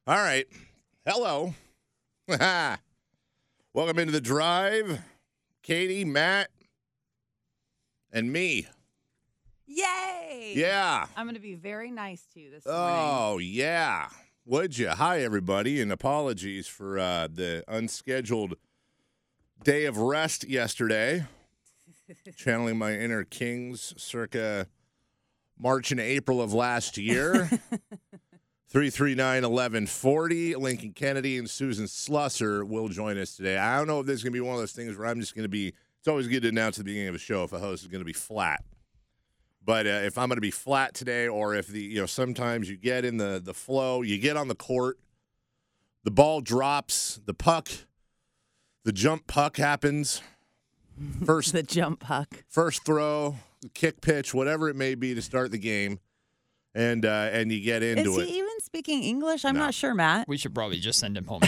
All right. Hello. Welcome into the drive. Katie, Matt, and me. Yay! Yeah. I'm going to be very nice to you this morning. Oh, yeah. Would you? Hi, everybody, and apologies for the unscheduled day of rest yesterday. Channeling my inner Kings circa March and April of last year. 339-1140. Lincoln Kennedy and Susan Slusser will join us today. I don't know if this is going to be one of those things where I'm just going to be – it's always good to announce at the beginning of a show if a host is going to be flat. But if I'm going to be flat today, or if sometimes you get in the flow, you get on the court, the ball drops, the jump puck happens. The jump puck. First throw, kick pitch, whatever it may be to start the game, and you get into it. Is he even speaking English? I'm not sure, Matt. We should probably just send him home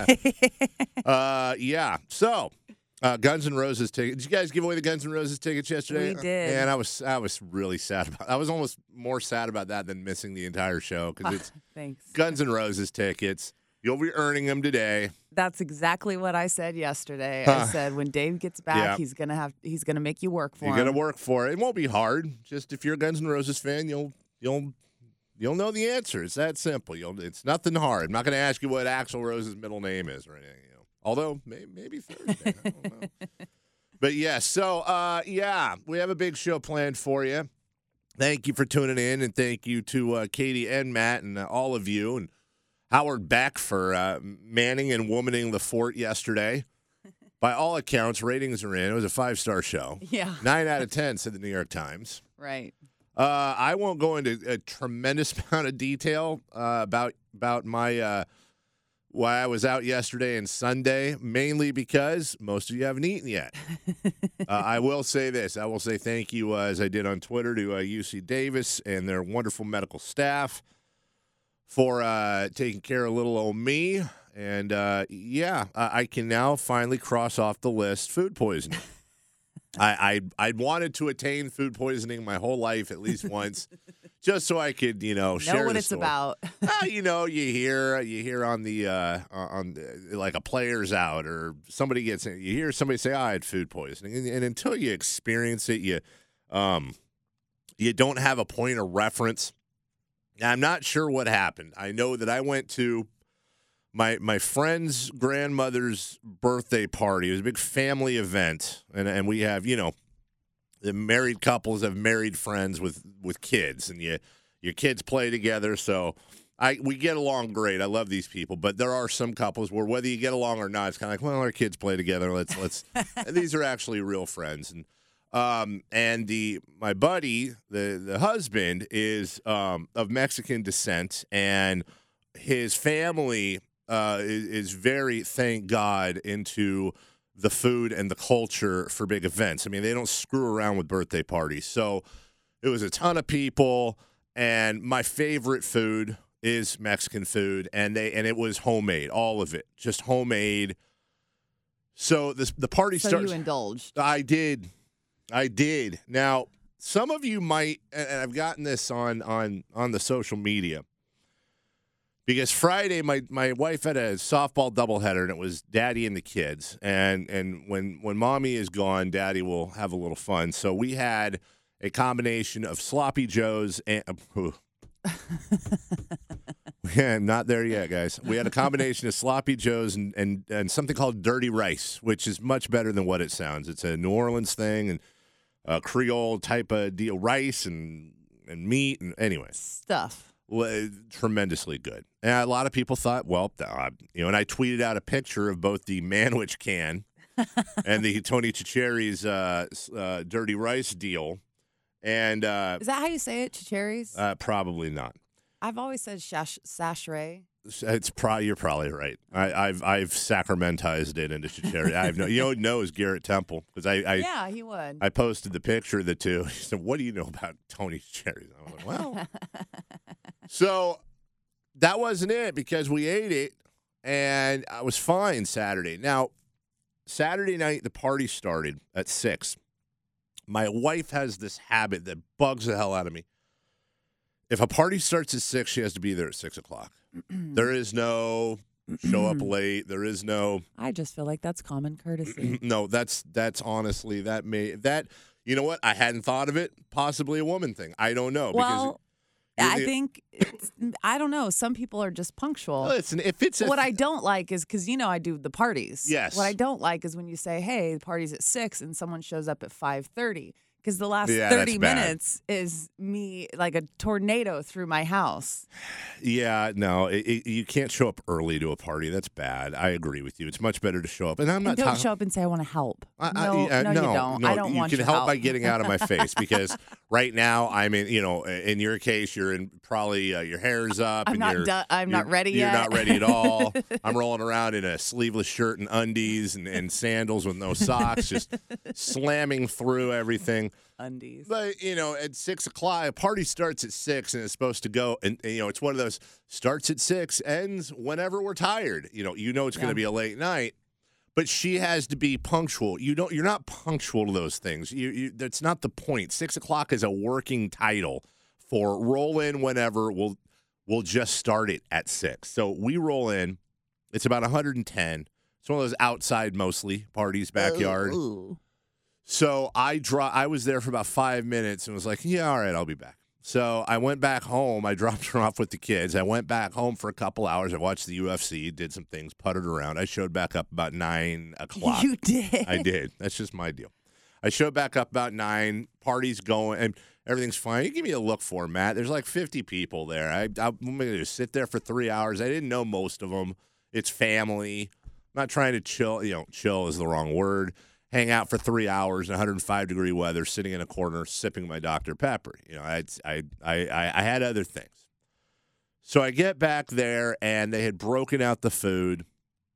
now. Yeah. So, Guns N' Roses tickets. Did you guys give away the Guns N' Roses tickets yesterday? We did. And I was really sad about. I was almost more sad about that than missing the entire show because it's Thanks. Guns N' Roses tickets. You'll be earning them today. That's exactly what I said yesterday. I said when Dave gets back, he's gonna make you work for him. You're gonna work for it. It won't be hard. Just if you're a Guns N' Roses fan, you'll know the answer. It's that simple. It's nothing hard. I'm not gonna ask you what Axl Rose's middle name is or anything. Although maybe Thursday. I don't know. But yeah, so we have a big show planned for you. Thank you for tuning in, and thank you to Katie and Matt and all of you, and Howard Beck for manning and womaning the fort yesterday. By all accounts, ratings are in. It was a 5-star show. Yeah. 9 out of 10, said the New York Times. Right. I won't go into a tremendous amount of detail about my why I was out yesterday and Sunday, mainly because most of you haven't eaten yet. I will say this. I will say thank you, as I did on Twitter, to UC Davis and their wonderful medical staff for taking care of little old me. And, I can now finally cross off the list food poisoning. I'd wanted to attain food poisoning my whole life at least once, just so I could, share what the it's story. About. You hear on like a player's out or somebody gets in. You hear somebody say, "I had food poisoning," and until you experience it, you don't have a point of reference. I'm not sure what happened. I know that I went to my friend's grandmother's birthday party. It was a big family event, and we have, the married couples have married friends with kids, and your kids play together. So we get along great. I love these people, but there are some couples where whether you get along or not, it's kind of like, well, our kids play together. Let's. These are actually real friends, and my buddy, the husband, is of Mexican descent, and his family is very, thank God, into the food and the culture for big events. I mean, they don't screw around with birthday parties. So it was a ton of people, and my favorite food is Mexican food, and it was homemade, all of it, just homemade. So the party starts. So you indulged. I did. Now, some of you might, and I've gotten this on the social media, because Friday my wife had a softball doubleheader, and it was Daddy and the kids. And when Mommy is gone, Daddy will have a little fun. So we had a combination of Sloppy Joes and yeah, not there yet, guys. We had a combination of Sloppy Joes and something called Dirty Rice, which is much better than what it sounds. It's a New Orleans thing and a Creole type of deal, rice and meat, and anyway. Stuff. Tremendously good. And a lot of people thought, well, and I tweeted out a picture of both the Manwich can and the Tony Chicheri's Dirty Rice deal. And is that how you say it, Chicheri's? Probably not. I've always said sachere. You're probably right. I've sacramentized it into Chicheri. I have no. You know who knows Garrett Temple, because yeah, he would. I posted the picture of the two. He said, "What do you know about Tony Chicheri?" I was like, "Well." So that wasn't it, because we ate it and I was fine Saturday. Now, Saturday night the party started at 6. My wife has this habit that bugs the hell out of me. If a party starts at 6, she has to be there at 6 o'clock. There is no show up late. There is no. I just feel like that's common courtesy. No, that's honestly that. You know what? I hadn't thought of it. Possibly a woman thing. I don't know. Well, I think I don't know. Some people are just punctual. Listen, if it's what I don't like is because I do the parties. Yes. What I don't like is when you say, "Hey, the party's at 6," and someone shows up at 5:30. Because the last 30 minutes is me like a tornado through my house. Yeah, no, you can't show up early to a party. That's bad. I agree with you. It's much better to show up. And I'm not don't show up and say I want to help. No, you don't. No, I don't want you your can help help by getting out of my face because right now I'm in. In your case, you're in probably your hair's up. I'm not ready yet. You're not ready at all. I'm rolling around in a sleeveless shirt and undies and sandals with no socks, just slamming through everything. Undies. But, at 6 o'clock, a party starts at 6 and it's supposed to go. And, it's one of those starts at 6, ends whenever we're tired. It's going to be a late night. But she has to be punctual. You're not punctual to those things. That's not the point. 6 o'clock is a working title for roll in whenever. We'll just start it at 6. So we roll in. It's about 110. It's one of those outside mostly parties, backyard. Ooh. So I was there for about 5 minutes and was like, yeah, all right, I'll be back. So I went back home. I dropped her off with the kids. I went back home for a couple hours. I watched the UFC, did some things, puttered around. I showed back up about 9 o'clock. You did? I did. That's just my deal. I showed back up about 9. Party's going, and everything's fine. You give me a look for Matt. There's like 50 people there. I'm going to sit there for 3 hours. I didn't know most of them. It's family. I'm not trying to chill. Chill is the wrong word. Hang out for 3 hours in 105-degree weather, sitting in a corner, sipping my Dr. Pepper. I had other things. So I get back there, and they had broken out the food,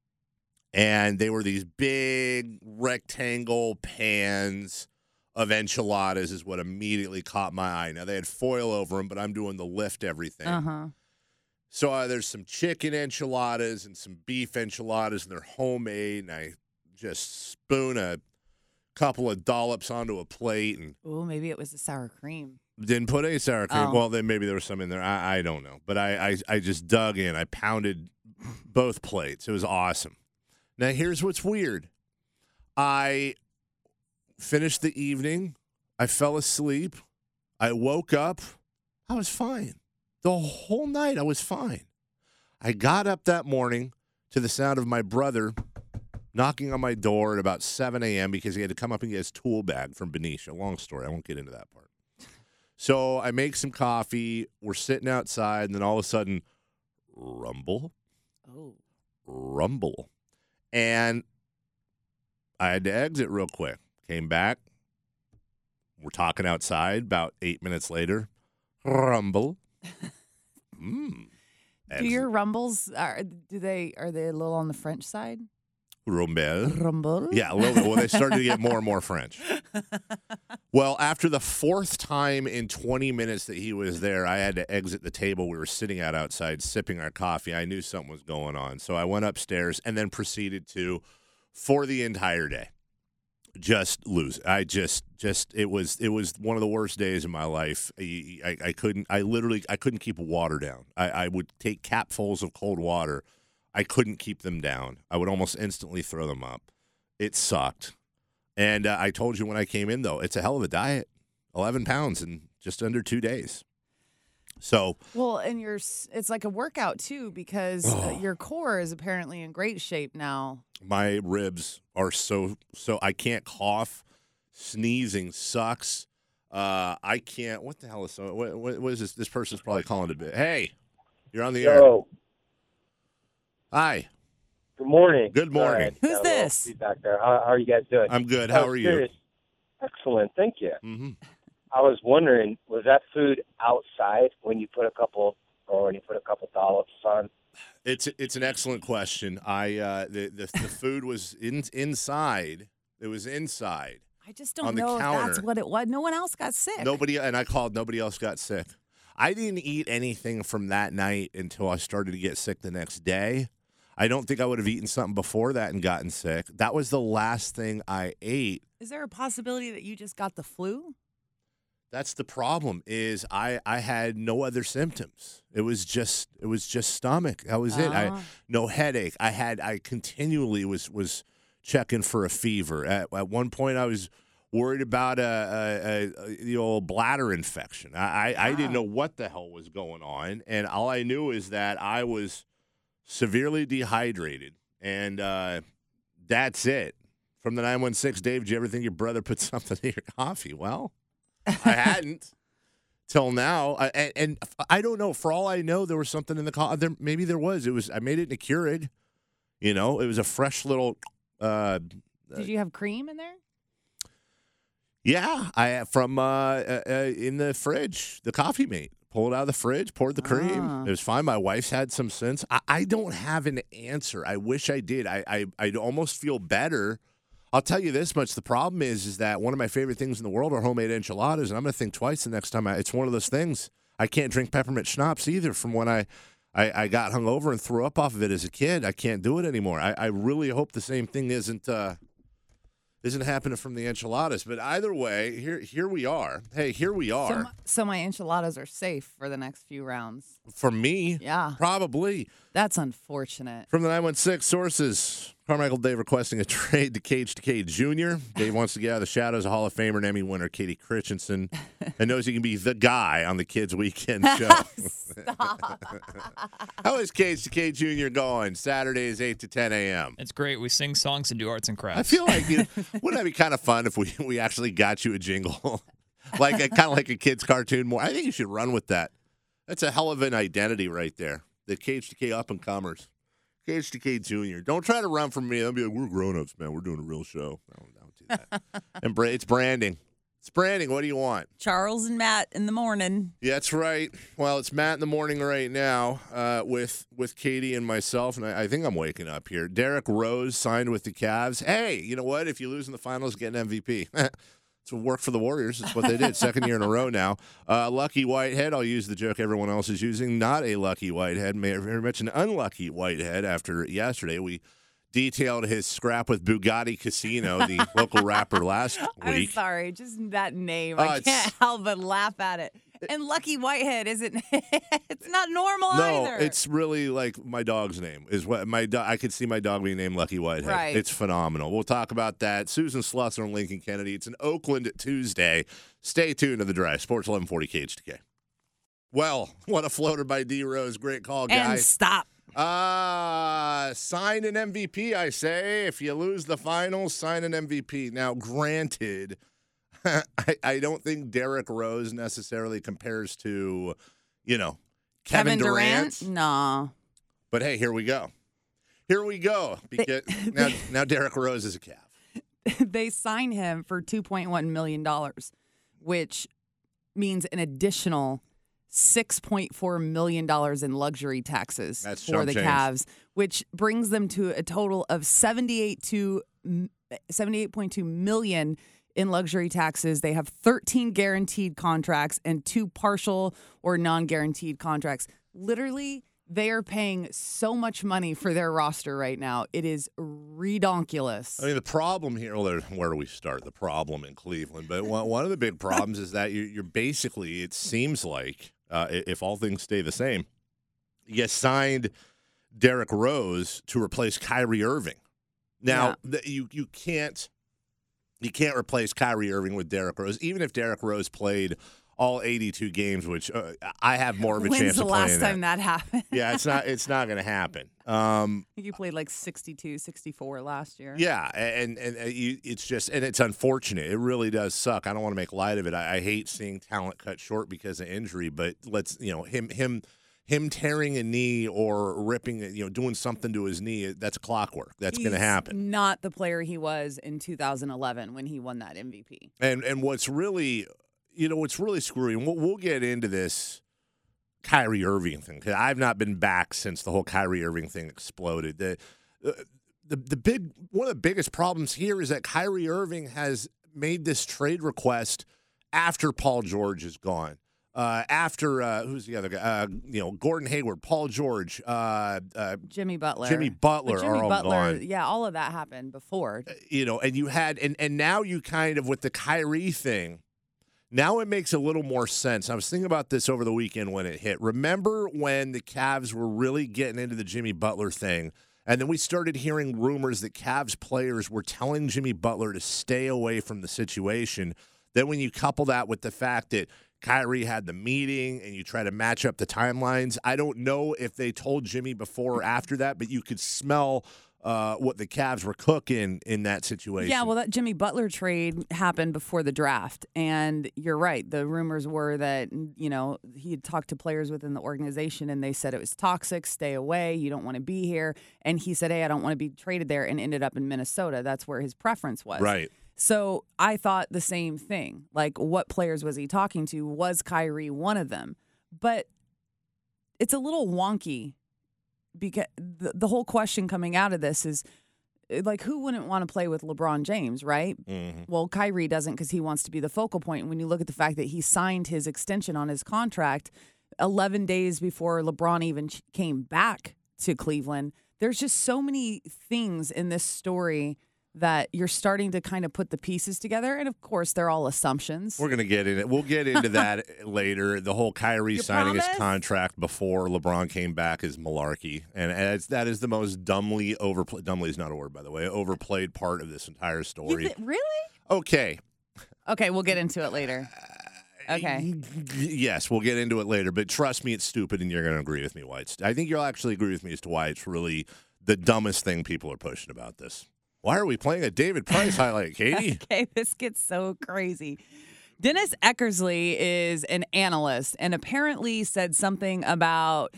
and they were these big rectangle pans of enchiladas is what immediately caught my eye. Now, they had foil over them, but I'm doing the lift everything. Uh-huh. So there's some chicken enchiladas and some beef enchiladas, and they're homemade, and I just spoon a couple of dollops onto a plate and maybe it was the sour cream. Didn't put any sour cream. Oh. Well, then maybe there was some in there. I don't know. But I just dug in. I pounded both plates. It was awesome. Now, here's what's weird. I finished the evening. I fell asleep. I woke up. I was fine. The whole night I was fine. I got up that morning to the sound of my brother knocking on my door at about 7 a.m. because he had to come up and get his tool bag from Benicia. Long story. I won't get into that part. So I make some coffee. We're sitting outside, and then all of a sudden, rumble. Oh. Rumble. And I had to exit real quick. Came back. We're talking outside. About 8 minutes later, rumble. Do your rumbles, are they a little on the French side? Rumble. Yeah, a little bit. Well, they started to get more and more French. Well, after the 4th time in 20 minutes that he was there, I had to exit the table we were sitting at outside, sipping our coffee. I knew something was going on. So I went upstairs and then proceeded to, for the entire day, just lose. It was one of the worst days of my life. I couldn't keep water down. I would take capfuls of cold water. I couldn't keep them down. I would almost instantly throw them up. It sucked. And I told you when I came in, though, it's a hell of a diet. 11 pounds in just under 2 days. So well, and it's like a workout too because your core is apparently in great shape now. My ribs are so I can't cough. Sneezing sucks. I can't. What the hell is so? What is this? This person's probably calling it. Hey, you're on the air. Hi. Good morning. Good morning. Who's this? Feedback there. How are you guys doing? I'm good. How are you? Excellent. Thank you. Mm-hmm. I was wondering, was that food outside when you put a couple dollops on? It's an excellent question. The food was inside. It was inside. I just don't know if that's what it was. No one else got sick. Nobody else got sick. I didn't eat anything from that night until I started to get sick the next day. I don't think I would have eaten something before that and gotten sick. That was the last thing I ate. Is there a possibility that you just got the flu? That's the problem. Is I had no other symptoms. It was just stomach. That was it. No headache. I continually was checking for a fever. At one point, I was worried about the old bladder infection. I didn't know what the hell was going on, and all I knew is that I was severely dehydrated, and that's it. From the 916, Dave, did you ever think your brother put something in your coffee? Well, I hadn't till now, and I don't know. For all I know, there was something in the coffee. Maybe there was. I made it in a Keurig. It was a fresh little. Did you have cream in there? Yeah, I from in the fridge. The Coffee Mate. Pulled it out of the fridge, poured the cream. It was fine. My wife's had some since. I don't have an answer. I wish I did. I'd almost feel better. I'll tell you this much. The problem is that one of my favorite things in the world are homemade enchiladas, and I'm going to think twice the next time. It's one of those things. I can't drink peppermint schnapps either from when I got hungover and threw up off of it as a kid. I can't do it anymore. I really hope the same thing isn't happening from the enchiladas. But either way, here we are. Hey, here we are. So my enchiladas are safe for the next few rounds. For me? Yeah. Probably. That's unfortunate. From the 916 sources, Carmichael Dave requesting a trade to Cage Jr. Dave wants to get out of the shadows of Hall of Famer and Emmy winner Katie Christensen and knows he can be the guy on the Kids Weekend show. Stop. How is Cage Jr. going? Saturdays, 8 to 10 a.m. It's great. We sing songs and do arts and crafts. I feel like, wouldn't that be kind of fun if we actually got you a jingle? Kind of like a kid's cartoon more. I think you should run with that. That's a hell of an identity right there. The KHTK up-and-comers. KHTK Jr. Don't try to run from me. I'll be like, we're grown-ups, man. We're doing a real show. No, don't do that. And it's branding. It's branding. What do you want? Charles and Matt in the morning. Yeah, that's right. Well, it's Matt in the morning right now with Katie and myself, and I think I'm waking up here. Derrick Rose signed with the Cavs. Hey, you know what? If you lose in the finals, get an MVP. It's work for the Warriors. That's what they did. Second year in a row now. Lucky Whitehead. I'll use the joke everyone else is using. Not a lucky Whitehead. Very much an unlucky Whitehead after yesterday. We detailed his scrap with Bugatti Casino, the local rapper, last week. I'm sorry. Just that name. I can't help but laugh at it. And Lucky Whitehead isn't. It's not normal either. No, it's really like my dog's name is what I could see my dog being named Lucky Whitehead. Right. It's phenomenal. We'll talk about that. Susan Slusser and Lincoln Kennedy. It's an Oakland Tuesday. Stay tuned to the Drive. Sports 1140 KHTK. Well, what a floater by D Rose. Great call, guys. And stop. Sign an MVP, I say. If you lose the finals, sign an MVP. Now, granted, I don't think Derrick Rose necessarily compares to, Kevin Durant. No. But hey, here we go. Because now Derrick Rose is a Cav. They sign him for $2.1 million, which means an additional $6.4 million in luxury taxes for the Cavs, which brings them to a total of $78.2 million in luxury taxes. They have 13 guaranteed contracts and 2 partial or non-guaranteed contracts. Literally, they are paying so much money for their roster right now. It is redonkulous. I mean, the problem here, where do we start? The problem in Cleveland. But one of the big problems is that you're basically, it seems like, if all things stay the same, you signed Derrick Rose to replace Kyrie Irving. Now, you can't replace Kyrie Irving with Derrick Rose, even if Derrick Rose played all 82 games, which I have more of a chance of playing. When's the last time that happened? Yeah, it's not going to happen. I think you played like 62, 64 last year. Yeah, and it's unfortunate. It really does suck. I don't want to make light of it. I hate seeing talent cut short because of injury, but him tearing a knee or ripping, doing something to his knee, that's clockwork. That's going to happen. Not the player he was in 2011 when he won that MVP. And what's really screwy, and we'll get into this Kyrie Irving thing, because I've not been back since the whole Kyrie Irving thing exploded. The one of the biggest problems here is that Kyrie Irving has made this trade request after Paul George is gone. After who's the other guy? Gordon Hayward, Paul George, Jimmy Butler. Are all gone. Yeah, all of that happened before. And you had and now you kind of with the Kyrie thing. Now it makes a little more sense. I was thinking about this over the weekend when it hit. Remember when the Cavs were really getting into the Jimmy Butler thing, and then we started hearing rumors that Cavs players were telling Jimmy Butler to stay away from the situation. Then when you couple that with the fact that Kyrie had the meeting and you try to match up the timelines, I don't know if they told Jimmy before or after that, but you could smell what the Cavs were cooking in that situation. Yeah, well, that Jimmy Butler trade happened before the draft. And you're right. The rumors were that, he had talked to players within the organization and they said it was toxic, stay away, you don't want to be here. And he said, hey, I don't want to be traded there, and ended up in Minnesota. That's where his preference was. Right. So I thought the same thing. Like, what players was he talking to? Was Kyrie one of them? But it's a little wonky because the whole question coming out of this is, like, who wouldn't want to play with LeBron James, right? Mm-hmm. Well, Kyrie doesn't because he wants to be the focal point. And when you look at the fact that he signed his extension on his contract 11 days before LeBron even came back to Cleveland, there's just so many things in this story that you're starting to kind of put the pieces together. And, of course, they're all assumptions. We're going to get in it. We'll get into that later. The whole Kyrie signing his contract before LeBron came back is malarkey. And that is the most dumbly overplayed. Dumbly is not a word, by the way. Overplayed part of this entire story. Really? Okay. Okay, we'll get into it later. Okay. Yes, we'll get into it later. But trust me, it's stupid, and you're going to agree with me why it's. I think you'll actually agree with me as to why it's really the dumbest thing people are pushing about this. Why are we playing a David Price highlight, Katie? Okay, this gets so crazy. Dennis Eckersley is an analyst and apparently said something about,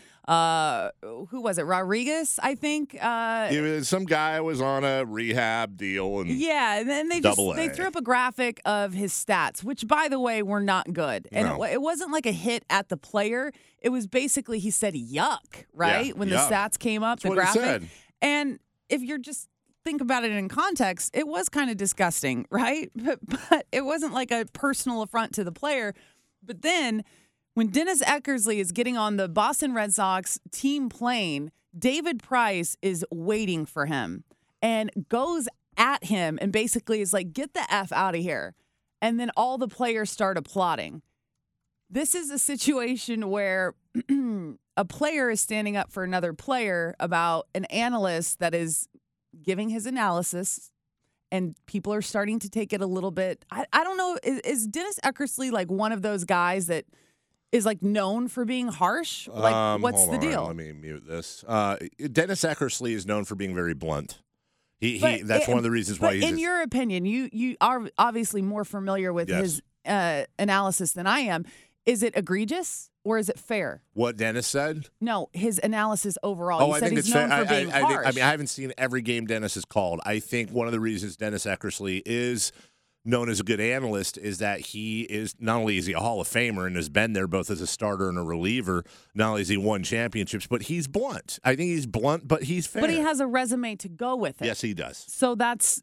who was it, Rodriguez, I think? Some guy was on a rehab deal. And yeah, and then they threw up a graphic of his stats, which, by the way, were not good. And No. it wasn't like a hit at the player. It was basically, he said, yuck, right? Yeah, when yuck. the stats came up, That's the what he graphic. said. And if you're just think about it in context, it was kind of disgusting, right? But it wasn't like a personal affront to the player. But then when Dennis Eckersley is getting on the Boston Red Sox team plane, David Price is waiting for him and goes at him and basically is like, get the F out of here. And then all the players start applauding. This is a situation where a player is standing up for another player about an analyst that is giving his analysis, and people are starting to take it a little bit. I don't know. Is Dennis Eckersley like one of those guys that is like known for being harsh? Like, what's the deal? Let me mute this. Dennis Eckersley is known for being very blunt. That's one of the reasons why he's. In your opinion, you are obviously more familiar with his analysis than I am. Is it egregious or is it fair? What Dennis said? No, his analysis overall. I Said think he's it's known fair. for being harsh. I haven't seen every game Dennis has called. I think one of the reasons Dennis Eckersley is known as a good analyst is that he is not only is he a Hall of Famer and has been there both as a starter and a reliever. Not only has he won championships, but he's blunt. I think he's blunt, but he's fair. But he has a resume to go with it. Yes, he does. So that's,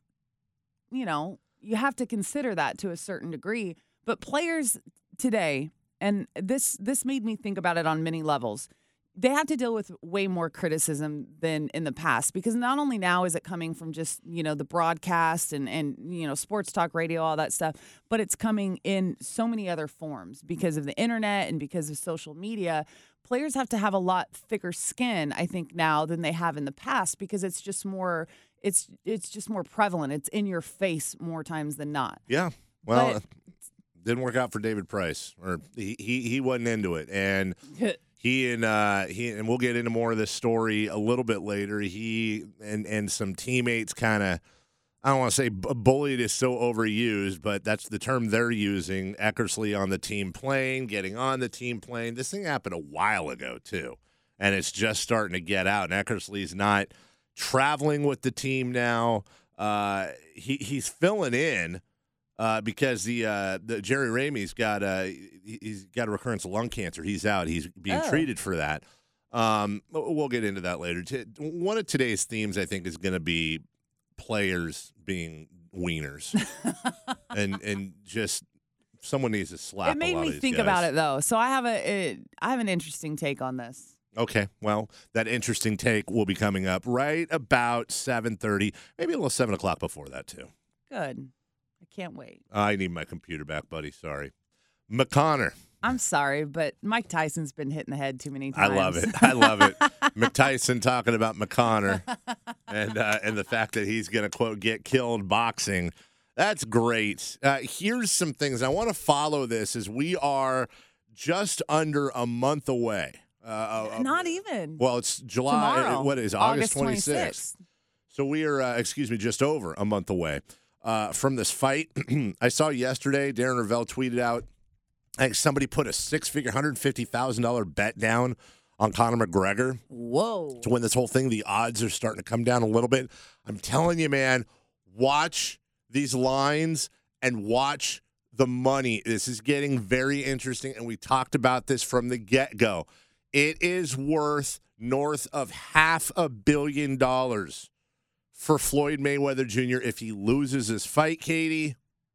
you have to consider that to a certain degree. But players today, and this made me think about it on many levels, they have to deal with way more criticism than in the past, because not only now is it coming from just, the broadcast and sports talk radio, all that stuff, but it's coming in so many other forms because of the internet and because of social media. Players have to have a lot thicker skin, I think, now than they have in the past, because it's just more prevalent. It's in your face more times than not. Yeah. Well, didn't work out for David Price, or he wasn't into it, and he and we'll get into more of this story a little bit later. He and some teammates kind of, I don't want to say bullied is so overused, but that's the term they're using. Eckersley on the team plane, getting on the team plane. This thing happened a while ago too, and it's just starting to get out. And Eckersley's not traveling with the team now. He's filling in. Because the Jerry Ramey's got he's got a recurrence of lung cancer. He's out. He's being treated for that. We'll get into that later. One of today's themes, I think, is going to be players being wieners, and just someone needs to slap. It made me think about it though. So I have an interesting take on this. Okay, well, that interesting take will be coming up right about 7:30, maybe a little 7:00 before that too. Good. I can't wait. I need my computer back, buddy. Sorry. McConnor. I'm sorry, but Mike Tyson's been hit in the head too many times. I love it. I love it. McTyson talking about McConnor and the fact that he's going to, quote, get killed boxing. That's great. Here's some things. I want to follow this as we are just under a month away. Not even. Well, it's July. Tomorrow. What is August 26th? So we are, just over a month away from this fight. I saw yesterday, Darren Ravel tweeted out, I think somebody put a six-figure, $150,000 bet down on Conor McGregor. Whoa. To win this whole thing. The odds are starting to come down a little bit. I'm telling you, man, watch these lines and watch the money. This is getting very interesting, and we talked about this from the get-go. It is worth north of $500 million for Floyd Mayweather Jr. if he loses his fight, Katie.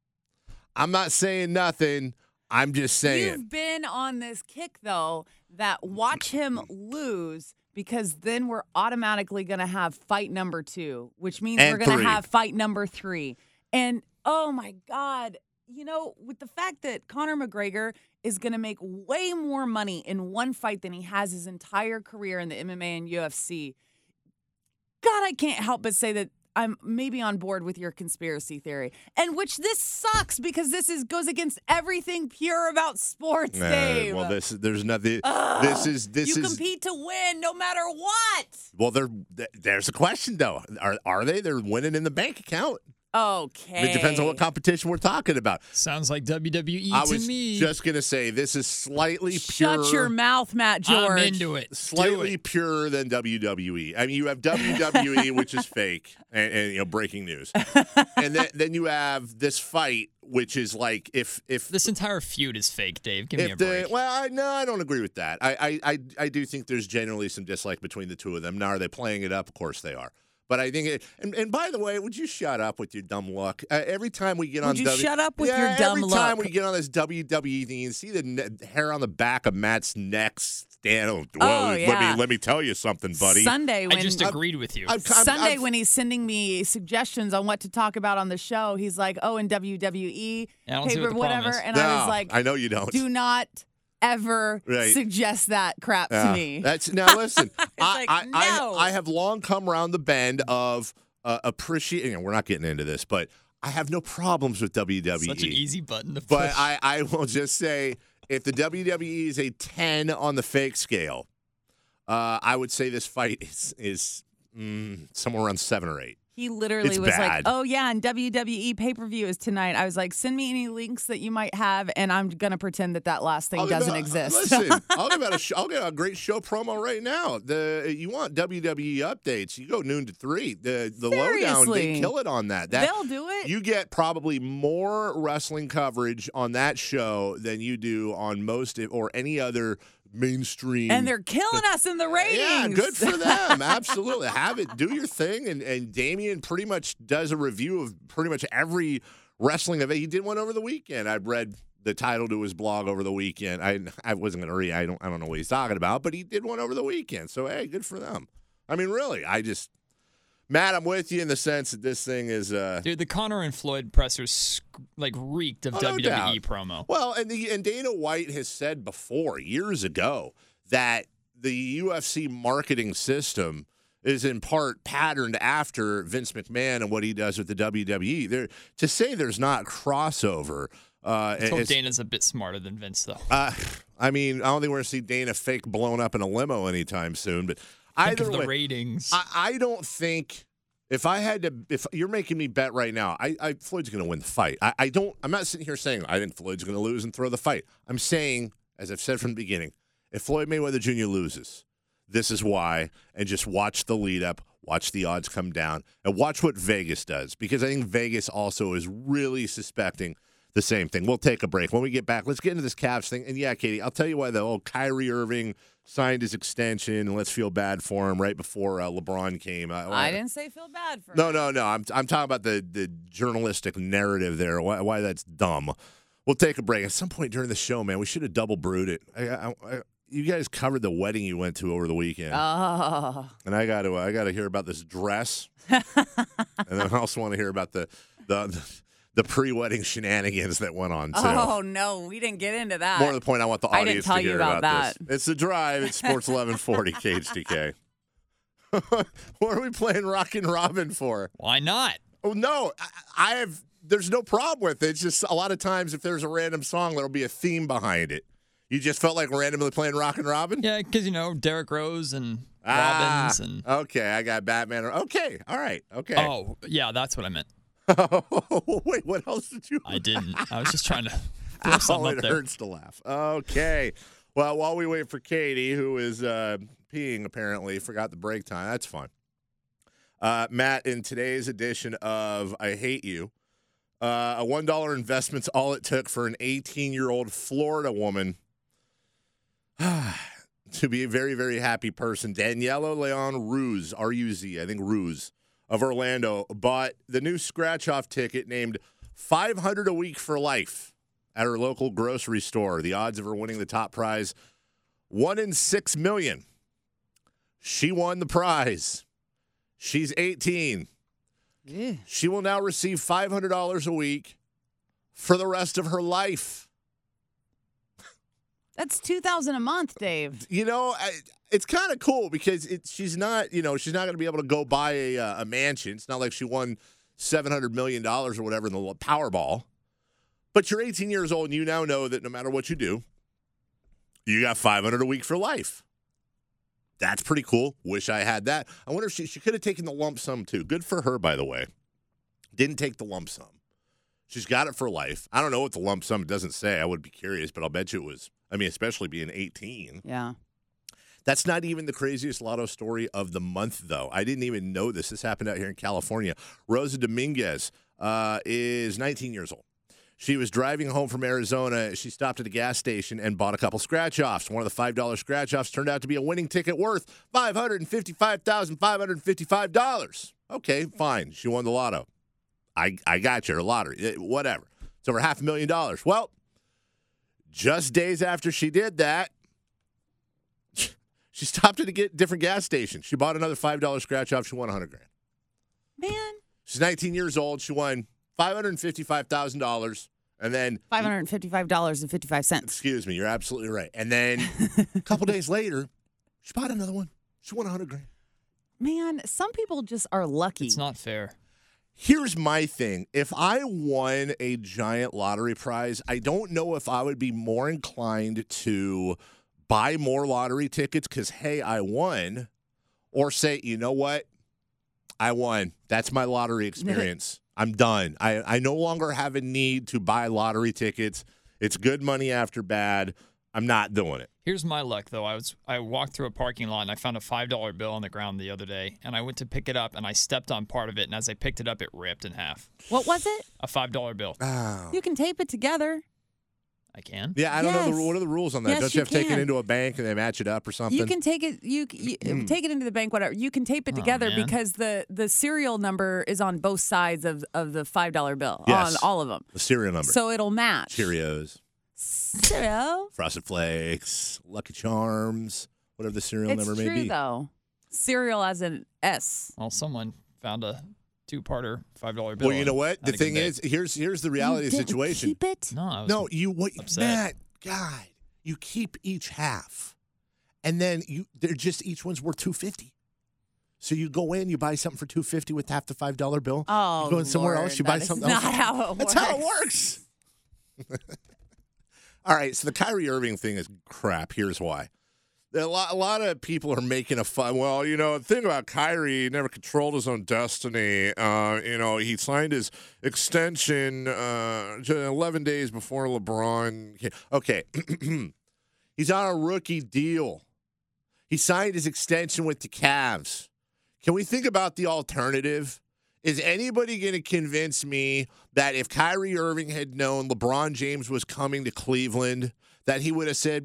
I'm not saying nothing. I'm just saying. You've been on this kick, though, that watch him lose because then we're automatically going to have fight number 2, which means we're going to have fight number 3. And, oh, my God, with the fact that Conor McGregor is going to make way more money in one fight than he has his entire career in the MMA and UFC, God, I can't help but say that I'm maybe on board with your conspiracy theory, and which this sucks because this goes against everything pure about sports, Dave. Well, there's nothing. You compete to win no matter what. Well, there's a question though. Are they? They're winning in the bank account. Okay. It depends on what competition we're talking about. Sounds like WWE I to was me. just going to say this is slightly pure. Shut your mouth, Matt George. I'm into it. Slightly purer than WWE. I mean, you have WWE, which is fake, and breaking news. And then you have this fight, which is like if this entire feud is fake, Dave. Give me a break. No, I don't agree with that. I do think there's generally some dislike between the two of them. Now, are they playing it up? Of course they are. But I think and by the way, would you shut up with your dumb look? Every time we get on, shut up with your dumb look? Every time we get on this WWE thing, you see the hair on the back of Matt's neck stand. Yeah. Let me tell you something, buddy. Sunday, when I just agreed with you. Sunday, when he's sending me suggestions on what to talk about on the show, he's like, "Oh, in WWE, paper, whatever," and I was like, "I know you don't. Do not." Ever suggest that crap to me. Now listen. No. I have long come around the bend of appreciating. We're not getting into this, but I have no problems with WWE. Such an easy button to push. But I will just say, if the WWE is a 10 on the fake scale, I would say this fight is somewhere around 7 or 8. He literally was bad. like, "Oh yeah, and WWE pay-per-view is tonight." I was like, "Send me any links that you might have, and I'm gonna pretend that last thing doesn't exist." Listen, I'll get a great show promo right now. You want WWE updates? You go noon to 3. The lowdown, they kill it on that. They'll do it. You get probably more wrestling coverage on that show than you do on most or any other mainstream. And they're killing us in the ratings. Yeah, good for them. Absolutely. Have it. Do your thing. And Damian pretty much does a review of pretty much every wrestling event. He did one over the weekend. I read the title to his blog over the weekend. I wasn't going to read. I don't know what he's talking about, but he did one over the weekend. So, hey, good for them. I mean, really, Matt, I'm with you in the sense that this thing is dude, the Conor and Floyd pressers reeked of WWE promo. Well, and Dana White has said before, years ago, that the UFC marketing system is in part patterned after Vince McMahon and what he does with the WWE. To say there's not crossover. I told Dana's a bit smarter than Vince, though. I mean, I don't think we're going to see Dana fake blown up in a limo anytime soon, but Think of the ratings. I don't think if you're making me bet right now, Floyd's going to win the fight. I'm not sitting here saying I think Floyd's going to lose and throw the fight. I'm saying, as I've said from the beginning, if Floyd Mayweather Jr. loses, this is why, and just watch the lead up, watch the odds come down, and watch what Vegas does, because I think Vegas also is really suspecting the same thing. We'll take a break. When we get back, let's get into this Cavs thing. And yeah, Katie, I'll tell you why the old Kyrie Irving signed his extension, and let's feel bad for him right before LeBron came. I didn't say feel bad for him. No. I'm talking about the journalistic narrative there, why that's dumb. We'll take a break. At some point during the show, man, we should have double brewed it. You guys covered the wedding you went to over the weekend. Oh. And I got to hear about this dress. And then I also want to hear about the the pre-wedding shenanigans that went on, too. Oh, no, we didn't get into that. More to the point, I want the I didn't audience tell to you hear about that. this. It's The Drive. It's Sports 1140 KHTK. What are we playing Rockin' Robin for? Why not? Oh, no. I have. There's no problem with it. It's just a lot of times if there's a random song, there'll be a theme behind it. You just felt like randomly playing Rockin' Robin? Yeah, because, Derrick Rose and Robbins and. Okay, I got Batman. Okay, all right. Okay. Oh, yeah, that's what I meant. Wait, what else did you? I didn't. I was just trying to throw something it up there. hurts to laugh. Okay. Well, while we wait for Katie, who is peeing apparently, forgot the break time. That's fun. Matt, in today's edition of I Hate You, a $1 investment's all it took for an 18-year-old Florida woman to be a very, very happy person. Daniela Leon Ruse, R-U-Z, I think Ruse, of Orlando, bought the new scratch-off ticket named $500 a week for life at her local grocery store. The odds of her winning the top prize, 1 in 6 million. She won the prize. She's 18. Yeah. She will now receive $500 a week for the rest of her life. That's $2,000 a month, Dave. It's kind of cool because she's not going to be able to go buy a mansion. It's not like she won $700 million or whatever in the Powerball. But you're 18 years old and you now know that no matter what you do, you got $500 a week for life. That's pretty cool. Wish I had that. I wonder if she could have taken the lump sum too. Good for her, by the way. Didn't take the lump sum. She's got it for life. I don't know what the lump sum doesn't say. I would be curious, but I'll bet you it was. Especially being 18. Yeah. That's not even the craziest lotto story of the month, though. I didn't even know this. This happened out here in California. Rosa Dominguez is 19 years old. She was driving home from Arizona. She stopped at a gas station and bought a couple scratch-offs. One of the $5 scratch-offs turned out to be a winning ticket worth $555,555. Okay, fine. She won the lotto. I got you, or lottery, whatever. It's over $500,000. Well, just days after she did that, she stopped at a different gas station. She bought another $5 scratch-off. She won $100,000. Man. She's 19 years old. She won $555,000. And then $555.55. Excuse me, you're absolutely right. And then a couple days later, she bought another one. She won $100,000. Man, some people just are lucky. It's not fair. Here's my thing. If I won a giant lottery prize, I don't know if I would be more inclined to buy more lottery tickets because, hey, I won, or say, you know what? I won. That's my lottery experience. I'm done. I no longer have a need to buy lottery tickets. It's good money after bad. I'm not doing it. Here's my luck, though. I walked through a parking lot, and I found a $5 bill on the ground the other day, and I went to pick it up, and I stepped on part of it, and as I picked it up, it ripped in half. What was it? A $5 bill. Oh. You can tape it together. I can? Yeah, I don't know. What are the rules on that? Yes, Don't you have to take it can. into a bank and they match it up or something? You can take it. You take it into the bank. Whatever. You can tape it together man. because the serial number is on both sides of the $5 bill. Yes. On all of them. The serial number. So it'll match. Cheerios, Cereal. Frosted Flakes, Lucky Charms, whatever the serial It's number may true be. though. Cereal as an S. Well, someone found a two-parter $5 bill. Well, you know what? and The had a thing good day. is, here's the reality of the You didn't situation. Keep it. No, I was No, upset. Matt, God, you keep each half, and then they're just each one's worth $250. So you go in, you buy something for $250 with half the $5 bill. Oh, you go in somewhere Lord, else, you buy that is something not else. how it That's works. how it works. All right, so the Kyrie Irving thing is crap. Here's why. A lot of people are making a fun. Well, the thing about Kyrie, he never controlled his own destiny. He signed his extension 11 days before LeBron. Okay, he's on a rookie deal. He signed his extension with the Cavs. Can we think about the alternative? Is anybody going to convince me that if Kyrie Irving had known LeBron James was coming to Cleveland, that he would have said,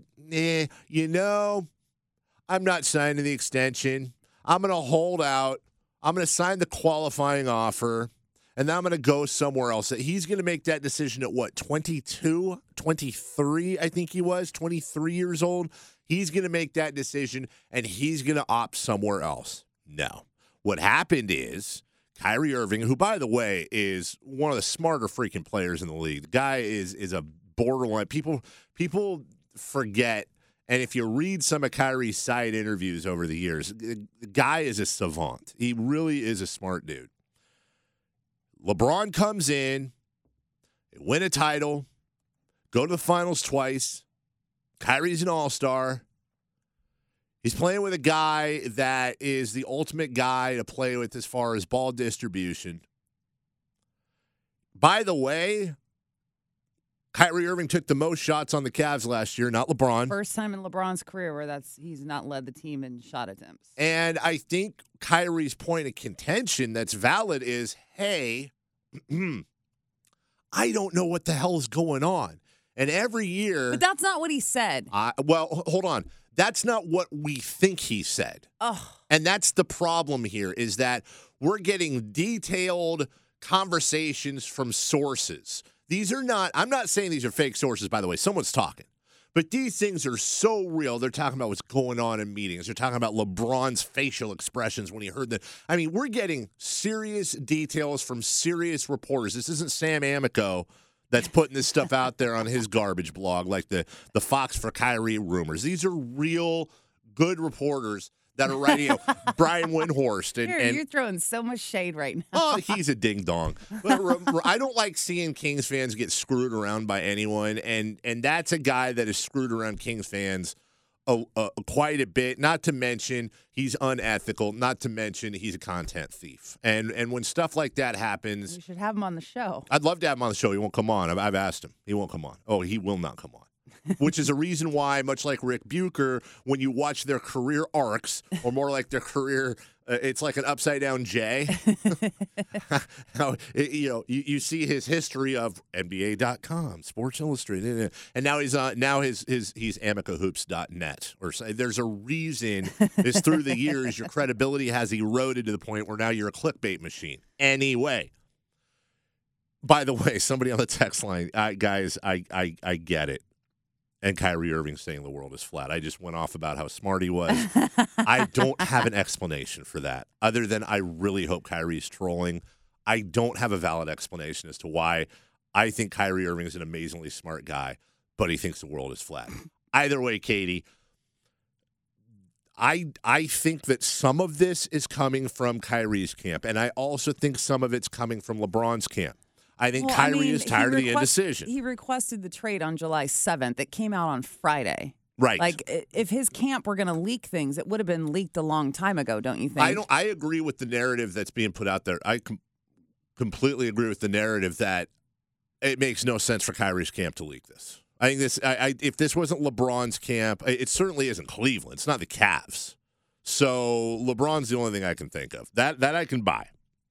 I'm not signing the extension. I'm going to hold out. I'm going to sign the qualifying offer, and then I'm going to go somewhere else. He's going to make that decision at what, 22, 23, I think he was, 23 years old. He's going to make that decision, and he's going to opt somewhere else. No. What happened is Kyrie Irving, who, by the way, is one of the smarter freaking players in the league. The guy is a borderline. People forget, and if you read some of Kyrie's side interviews over the years, the guy is a savant. He really is a smart dude. LeBron comes in, they win a title, go to the finals twice. Kyrie's an all-star. He's playing with a guy that is the ultimate guy to play with as far as ball distribution. By the way, Kyrie Irving took the most shots on the Cavs last year, not LeBron. First time in LeBron's career where he's not led the team in shot attempts. And I think Kyrie's point of contention that's valid is, hey, I don't know what the hell is going on. And every year... But that's not what he said. Well, hold on. That's not what we think he said. Oh. And that's the problem here, is that we're getting detailed conversations from sources. These are not, I'm not saying these are fake sources, by the way. Someone's talking. But these things are so real. They're talking about what's going on in meetings. They're talking about LeBron's facial expressions when he heard that. I mean, we're getting serious details from serious reporters. This isn't Sam Amico that's putting this stuff out there on his garbage blog, like the Fox for Kyrie rumors. These are real good reporters that are writing. Brian Windhorst. You're throwing so much shade right now. Oh, he's a ding dong. But I don't like seeing Kings fans get screwed around by anyone, and that's a guy that has screwed around Kings fans quite a bit. Not to mention he's unethical. Not to mention he's a content thief. And when stuff like that happens, We should have him on the show. I'd love to have him on the show. He won't come on. I've asked him. He won't come on. Oh, he will not come on. Which is a reason why, much like Rick Bucher, when you watch their career arcs, or more like their career, it's like an upside-down J. You see his history of NBA.com, Sports Illustrated, and now he's he's amicahoops.net. Or there's a reason is through the years your credibility has eroded to the point where now you're a clickbait machine. Anyway. By the way, somebody on the text line, guys, I get it. And Kyrie Irving saying the world is flat. I just went off about how smart he was. I don't have an explanation for that, other than I really hope Kyrie's trolling. I don't have a valid explanation as to why I think Kyrie Irving is an amazingly smart guy, but he thinks the world is flat. Either way, Katie, I think that some of this is coming from Kyrie's camp, and I also think some of it's coming from LeBron's camp. I think Kyrie is tired of the indecision. He requested the trade on July 7th. It came out on Friday. Right. Like, if his camp were going to leak things, it would have been leaked a long time ago, don't you think? I agree with the narrative that's being put out there. I completely agree with the narrative that it makes no sense for Kyrie's camp to leak this. I think this. If this wasn't LeBron's camp, it certainly isn't Cleveland. It's not the Cavs. So LeBron's the only thing I can think of. That I can buy.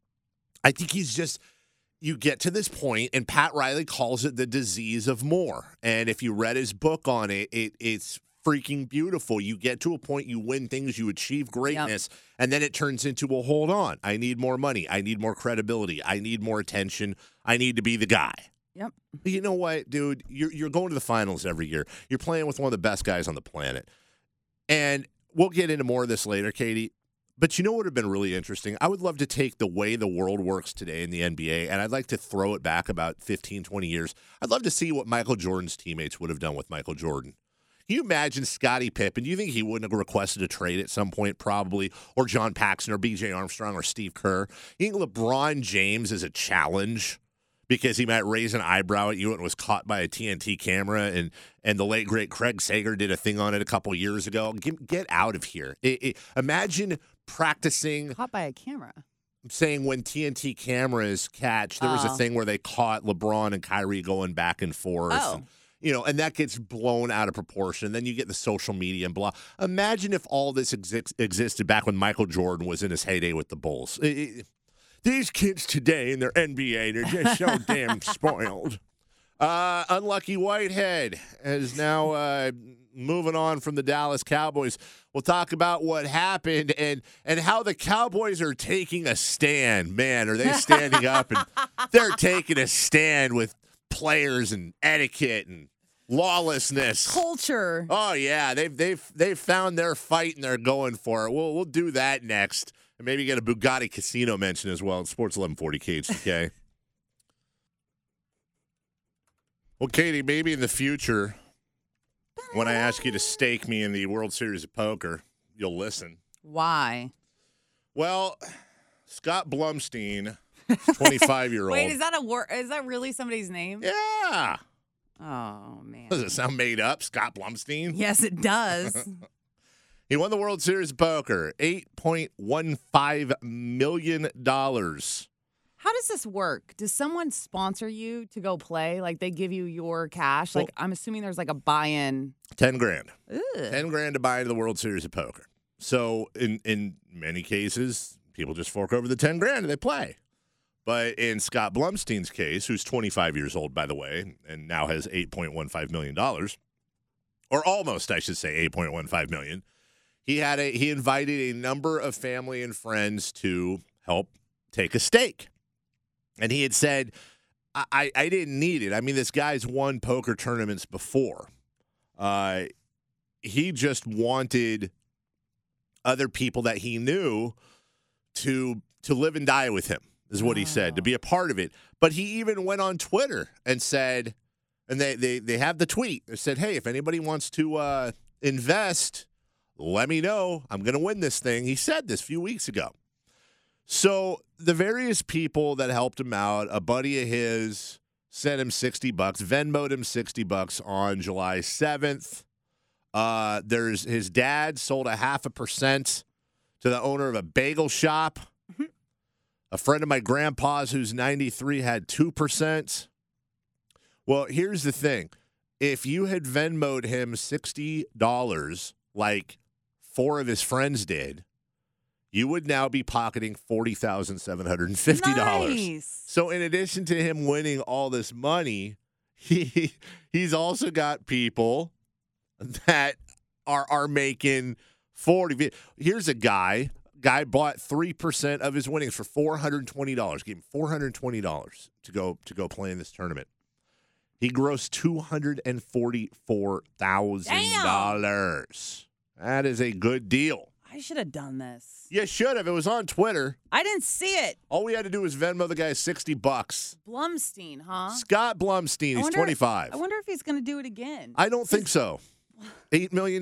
I think he's just... You get to this point, and Pat Riley calls it the disease of more. And if you read his book on it, it's freaking beautiful. You get to a point, you win things, you achieve greatness, and then it turns into, well, hold on. I need more money. I need more credibility. I need more attention. I need to be the guy. Yep. You know what, dude? You're going to the finals every year. You're playing with one of the best guys on the planet. And we'll get into more of this later, Katie. But you know what would have been really interesting? I would love to take the way the world works today in the NBA, and I'd like to throw it back about 15, 20 years. I'd love to see what Michael Jordan's teammates would have done with Michael Jordan. Can you imagine Scottie Pippen? Do you think he wouldn't have requested a trade at some point, probably? Or John Paxson or B.J. Armstrong or Steve Kerr? You think LeBron James is a challenge because he might raise an eyebrow at you and was caught by a TNT camera, and the late, great Craig Sager did a thing on it a couple years ago? Get out of here. Imagine practicing. Caught by a camera. I'm saying when TNT cameras catch, there was a thing where they caught LeBron and Kyrie going back and forth. Oh. And that gets blown out of proportion. Then you get the social media and blah. Imagine if all this existed back when Michael Jordan was in his heyday with the Bulls. These kids today in their NBA, they're just so damn spoiled. Unlucky Whitehead is now moving on from the Dallas Cowboys. We'll talk about what happened and how the Cowboys are taking a stand. Man, are they standing up and they're taking a stand with players and etiquette and lawlessness. Culture. Oh yeah, they've found their fight and they're going for it. We'll do that next. And maybe get a Bugatti Casino mention as well at Sports 1140 KHTK. Well, Katie, maybe in the future, when I ask you to stake me in the World Series of Poker, you'll listen. Why? Well, Scott Blumstein, 25-year-old. Wait, is that really somebody's name? Yeah. Oh, man. Does it sound made up, Scott Blumstein? Yes, it does. He won the World Series of Poker, $8.15 million. How does this work? Does someone sponsor you to go play? Like they give you your cash? Like I'm assuming there's like a buy-in. 10 grand. Ugh. 10 grand to buy into the World Series of Poker. So in many cases, people just fork over the 10 grand and they play. But in Scott Blumstein's case, who's 25 years old, by the way, and now has $8.15 million, or almost, I should say, $8.15 million, he invited a number of family and friends to help take a stake. And he had said, I didn't need it. I mean, this guy's won poker tournaments before. He just wanted other people that he knew to live and die with him, is what he said, to be a part of it. But he even went on Twitter and said, and they have the tweet. They said, hey, if anybody wants to invest, let me know. I'm going to win this thing. He said this a few weeks ago. So the various people that helped him out, a buddy of his sent him $60, Venmoed him $60 on July 7th. There's his dad sold 0.5% to the owner of a bagel shop. A friend of my grandpa's who's 93 had 2%. Well, here's the thing. If you had Venmoed him $60 like 4 of his friends did, you would now be pocketing $40,750. Nice. So in addition to him winning all this money, he's also got people that are making 40. Here's a guy bought 3% of his winnings for $420. Gave him $420 to go play in this tournament. He grossed $244,000. That is a good deal. I should have done this. You should have. It was on Twitter. I didn't see it. All we had to do was Venmo the guy $60. Blumstein, huh? Scott Blumstein. He's 25. I wonder if he's going to do it again. I don't think so. $8 million.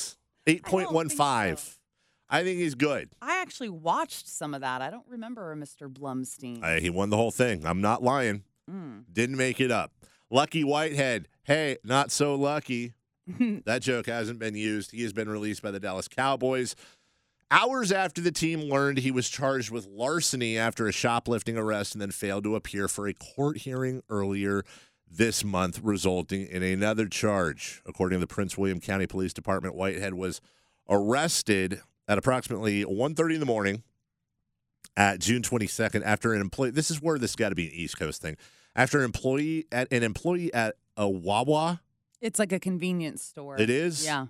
8.15. I think he's good. I actually watched some of that. I don't remember a Mr. Blumstein. He won the whole thing. I'm not lying. Didn't make it up. Lucky Whitehead. Hey, not so lucky. That joke hasn't been used. He has been released by the Dallas Cowboys. Hours after the team learned he was charged with larceny after a shoplifting arrest and then failed to appear for a court hearing earlier this month, resulting in another charge. According to the Prince William County Police Department, Whitehead was arrested at approximately 1:30 in the morning at June 22nd after an employee. This is where this got to be an East Coast thing. After an employee at a Wawa. It's like a convenience store. It is? Yeah.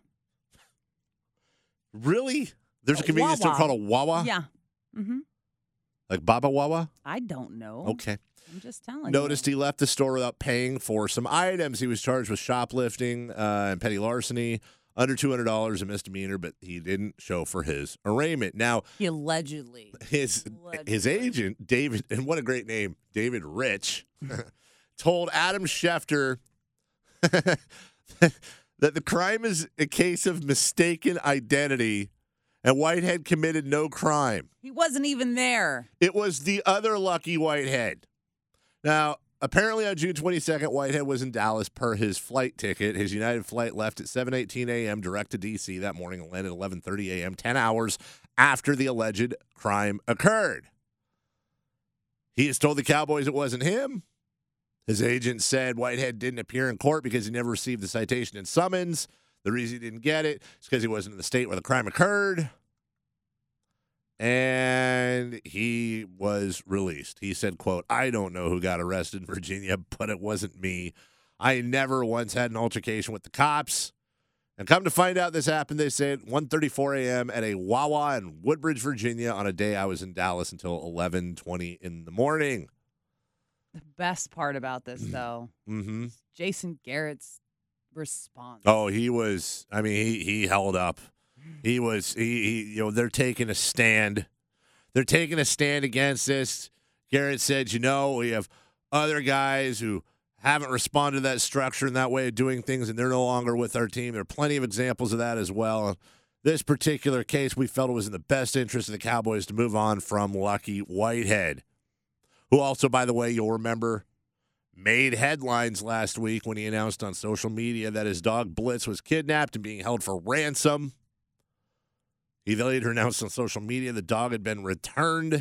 Really? There's a convenience store called a Wawa? Yeah. Mm-hmm. Like Baba Wawa? I don't know. Okay. I'm just telling you. Noticed he left the store without paying for some items. He was charged with shoplifting and petty larceny. Under $200, a misdemeanor, but he didn't show for his arraignment. Now, he allegedly. His agent, David, and what a great name, David Rich, told Adam Schefter that the crime is a case of mistaken identity and Whitehead committed no crime. He wasn't even there. It was the other Lucky Whitehead. Now, apparently on June 22nd, Whitehead was in Dallas per his flight ticket. His United flight left at 7:18 a.m. direct to D.C. that morning and landed at 11:30 a.m., 10 hours after the alleged crime occurred. He has told the Cowboys it wasn't him. His agent said Whitehead didn't appear in court because he never received the citation and summons. The reason he didn't get it is because he wasn't in the state where the crime occurred. And he was released. He said, quote, "I don't know who got arrested in Virginia, but it wasn't me. I never once had an altercation with the cops." And come to find out this happened, they said, 1:34 a.m. at a Wawa in Woodbridge, Virginia, on a day I was in Dallas until 11:20 in the morning. The best part about this, though, Jason Garrett's response. Oh, he was, I mean, he held up. He they're taking a stand they're taking a stand against this. Garrett said, we have other guys who haven't responded to that structure and that way of doing things, and they're no longer with our team. There are plenty of examples of that as well. In this particular case, we felt it was in the best interest of the Cowboys to move on from Lucky Whitehead, who also, by the way, you'll remember, made headlines last week when he announced on social media that his dog Blitz was kidnapped and being held for ransom. He later announced on social media the dog had been returned.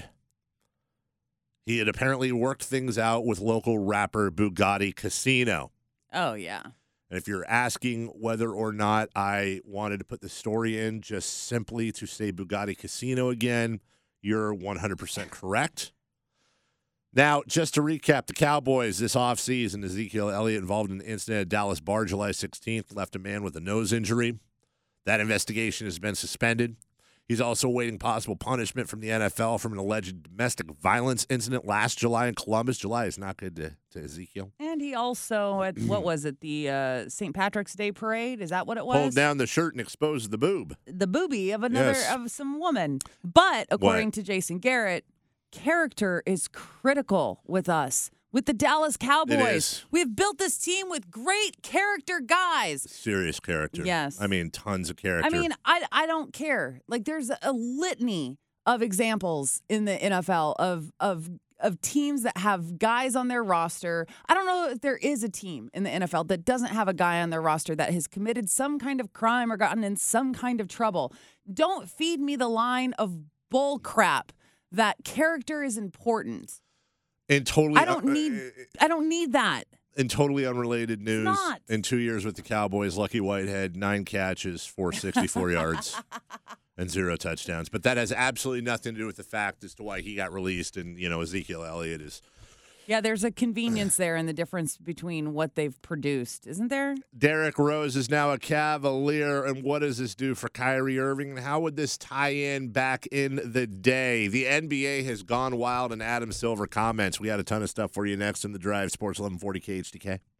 He had apparently worked things out with local rapper Bugatti Casino. Oh, yeah. And if you're asking whether or not I wanted to put the story in just simply to say Bugatti Casino again, you're 100% correct. Now, just to recap, the Cowboys this offseason, Ezekiel Elliott involved in an incident at Dallas Bar July 16th, left a man with a nose injury. That investigation has been suspended. He's also awaiting possible punishment from the NFL from an alleged domestic violence incident last July in Columbus. July is not good to Ezekiel. And he also, at what was it, the St. Patrick's Day parade? Is that what it was? Pulled down the shirt and exposed the boob. The boobie of another, Yes. of some woman. But according What? to Jason Garrett, character is critical with us. With the Dallas Cowboys, is. we've built this team with great character guys. Serious character. Yes. I mean, tons of character. I mean, I don't care. Like, there's a litany of examples in the NFL of teams that have guys on their roster. I don't know if there is a team in the NFL that doesn't have a guy on their roster that has committed some kind of crime or gotten in some kind of trouble. Don't feed me the line of bull crap that character is important. and totally, I don't need that. in totally unrelated news, not. in 2 years with the Cowboys, Lucky Whitehead, 9 catches for 64 yards and 0 touchdowns. But that has absolutely nothing to do with the fact as to why he got released. And, Ezekiel Elliott is. Yeah, there's a convenience there in the difference between what they've produced, isn't there? Derrick Rose is now a Cavalier, and what does this do for Kyrie Irving, and how would this tie in back in the day? The NBA has gone wild, and Adam Silver comments. We got a ton of stuff for you next in The Drive, Sports 1140 KHTK.